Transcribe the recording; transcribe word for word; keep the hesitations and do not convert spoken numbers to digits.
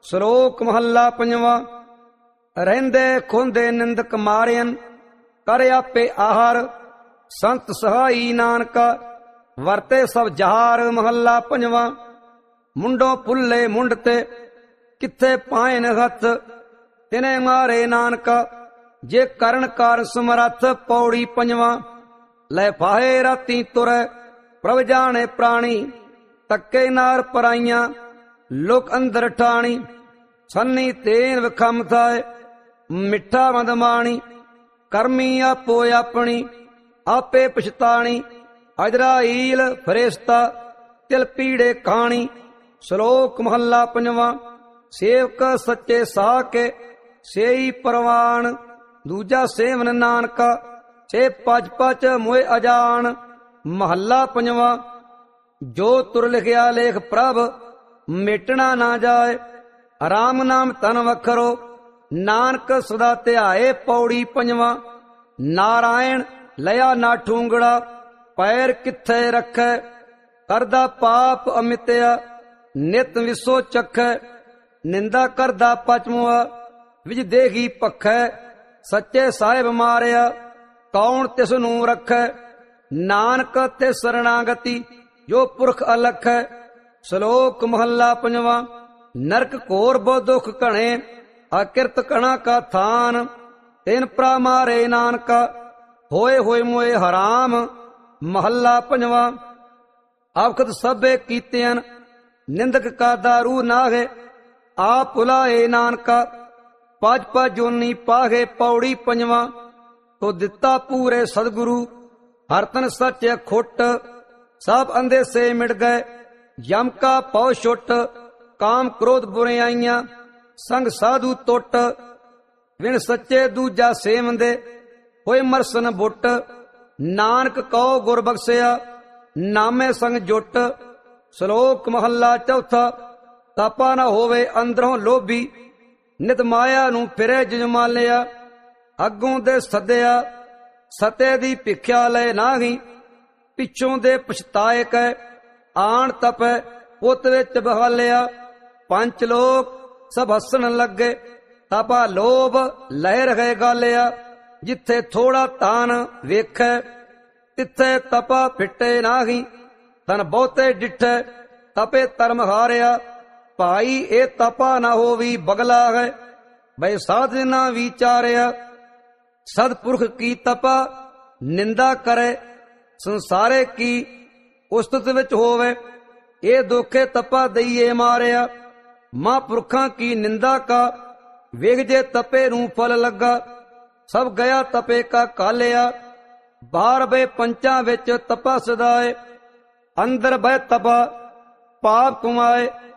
ਸ਼ਲੋਕ ਮਹੱਲਾ ਪੰਜਵਾਂ। ਰਹਿੰਦੇ ਖੁੰਦੇ ਨਿੰਦਕ ਮਾਰਿਅਨ, ਕਰ ਆਪੇ ਆਹਾਰ, ਸੰਤ ਸਹਾਈ ਨਾਨਕਾ, ਵਰਤੇ ਸਭ ਜਹਾਰ। ਮਹੱਲਾ ਪੰਜਵਾਂ। ਮੁੰਡੋਂ ਪੁੱਲੇ ਮੁੰਡ ਤੇ, ਕਿੱਥੇ ਪਾਇਨ ਹੱਥ, ਤਿਨੇ ਮਾਰੇ ਨਾਨਕਾ, ਜੇ ਕਰਨ ਕਾਰ ਸਮਰੱਥ। ਪੌੜੀ ਪੰਜਵਾਂ। ਲੈ ਫਾਹੇ ਰਾਤੀ ਤੁਰੈ, ਪ੍ਰਭ ਜਾਣੇ ਪ੍ਰਾਣੀ, ਤੱਕੇ ਨਾਰ ਪਰਾਈਆਂ, ਲੋਕ ਅੰਦਰ ਠਾਣੀ। ਸੰਨੀ ਤੇਨ ਵਿਖਮ ਥਾਏ, ਮਿੱਠਾ ਮਦਮਾਣੀ, ਕਰਮੀ ਆਪੋ ਆਪਣੀ, ਆਪੇ ਪਛਤਾਣੀ। ਅਜਰਾਈਲ ਫਰੇਸ਼ਤਾ, ਤਿਲ ਪੀੜੇ ਖਾਣੀ। ਸ਼ਲੋਕ ਮਹੱਲਾ ਪੰਜਵਾਂ। ਸੇਵਕ ਸੱਚੇ ਸਾਹ ਕੇ, ਸੇਈ ਪਰਵਾਨ, ਦੂਜਾ ਸੇਵਨ ਨਾਨਕਾ, ਛੇ ਪਚ ਪਚ ਮੋਏ ਅਜਾਨ। ਮਹੱਲਾ ਪੰਜਵਾਂ। ਜੋ ਤੁਰ ਲਿਖਿਆ ਲੇਖ ਪ੍ਰਭ, ਮੇਟਣਾ ਨਾ ਜਾਏ, ਰਾਮ ਨਾਮ ਤਨ ਵਖਰੋ, ਨਾਨਕ ਸਦਾ ਧਿਆਏ। ਪੌੜੀ ਪੰਜਵਾਂ। ਨਾਰਾਇਣ ਲਿਆ ਨਾ ਠੂੰਗੜਾ, ਪੈਰ ਕਿੱਥੇ ਰੱਖੈ, ਕਰਦਾ ਪਾਪ ਅਮਿਤਿਆ, ਨਿਤ ਵਿਸੋ ਚੱਖੈ। ਨਿੰਦਾ ਕਰਦਾ ਪਚਮੁਆ, ਵਿਜ ਦੇਗੀ ਭਖੈ, ਸੱਚੇ ਸਾਹਿਬ ਮਾਰਿਆ, ਕੌਣ ਤਿਸ ਨੂੰ ਰੱਖੈ। ਨਾਨਕ ਤੇ ਸਰਣਾਗਤੀ, ਜੋ ਪੁਰਖ ਅਲਖ ਹੈ। ਸ਼ਲੋਕ ਮਹੱਲਾ ਪੰਜਵਾਂ। ਨਰਕ ਘੋਰ ਬਹੁ ਦੁਖ ਘਣੇ, ਅਕਿਰਤ ਕਣਾ ਕਾ ਥਾਨ, ਤਿਨ ਪ੍ਰਾ ਮਾਰੇ ਨਾਨਕਾ, ਹੋਏ ਹੋਏ ਮੋਏ ਹਰਾਮ। ਮਹੱਲਾ ਪੰਜਵਾਂ। ਆਖਤ ਸਭੇ ਕੀਤਿਅਨ, ਨਿੰਦਕ ਕਾ ਦਾਰੂ ਨਾਗੇ, ਆਪ ਭੁਲਾਏ ਨਾਨਕਾ, ਪਜ ਪਜ ਜੋਨੀ ਪਾਗੇ। ਪੌੜੀ ਪੰਜਵਾਂ। ਤੋ ਦਿੱਤਾ ਪੂਰੇ ਸਤਿਗੁਰੂ, ਹਰ ਤਨ ਸੱਚ ਖੁੱਟ, ਸਭ ਅੰਦੇ ਸੇ ਮਿਟ ਗਏ, ਯਮ ਕਾ ਪਉ ਛੁੱਟ। ਕਾਮ ਕ੍ਰੋਧ ਬੁਰਿਆਈਆਂ, ਸੰਗ ਸਾਧੂ ਟੁੱਟ, ਵਿਣ ਸੱਚੇ ਦੂਜਾ ਸੇਵੰਦੇ, ਹੋਏ ਮਰਸਨ ਬੁੱਟ। ਨਾਨਕ ਕਉ ਗੁਰ ਬਖਸ਼ਿਆ, ਨਾਮੇ ਸੰਗ ਜੁੱਟ। ਸ਼ਲੋਕ ਮਹੱਲਾ ਚੌਥਾ। ਤਾਪਾ ਨਾ ਹੋਵੇ ਅੰਦਰੋਂ ਲੋਭੀ, ਨਿਤ ਮਾਇਆ ਨੂੰ ਫਿਰੇ ਜਜਮਾਲਿਆ, ਅੱਗੋਂ ਦੇ ਸੱਦਿਆ, ਸਤੇ ਦੀ ਭਿਖਿਆ ਲੈ ਨਾਹੀ, ਪਿੱਛੋਂ ਦੇ ਪਛਤਾਏ ਕੈ, ਆਣ ਤਪੈ ਪੁੱਤ ਵਿੱਚ ਬਹਾਲਿਆ। ਪੰਜ ਲੋਕ ਸਭ ਹੱਸਣ ਲੱਗੇ, ਤਾਪਾ ਲੋਭ ਲਹਿ ਰਹੇ ਗਾਲਿਆ, ਜਿੱਥੇ ਥੋੜਾ ਤਾਨ ਵੇਖੈ, ਤਿੱਥੇ ਤਪਾ ਫਿੱਟੇ ਨਾਹੀ, ਤਨ ਬਹੁਤੇ ਡਿਠੈ, ਤਪੇ ਧਰਮ ਹਾਰਿਆ। ਭਾਈ ਇਹ ਤਪਾ ਨਾ ਹੋਵੀ ਬਗਲਾ ਹੈ, ਬਈ ਸਾਧ ਨਾ ਵਿਚਾਰਿਆ। ਸਤਪੁਰਖ ਕੀ ਤਪਾ ਨਿੰਦਾ ਕਰੇ, ਸੰਸਾਰੇ ਕੀ ਉਸਤਤ ਵਿੱਚ ਹੋਵੇ, ਇਹ ਦੋਖੇ ਤਪਾ ਦਈਏ ਮਾਰਿਆ। ਮਹਾਂਪੁਰਖਾਂ ਕੀ ਨਿੰਦਾ ਕਾ, ਵੇਖ ਜੇ ਤਪੇ ਨੂੰ ਫਲ ਲੱਗਾ, ਸਭ ਗਿਆ ਤਪੇ ਕਾ ਕਾਲਿਆ। ਬਾਹਰ ਬੇ ਪੰਚਾਂ ਵਿੱਚ ਤਪਾ ਸਦਾਏ, ਅੰਦਰ ਬਹਿ ਤਪਾ ਪਾਪ ਕਮਾਏ।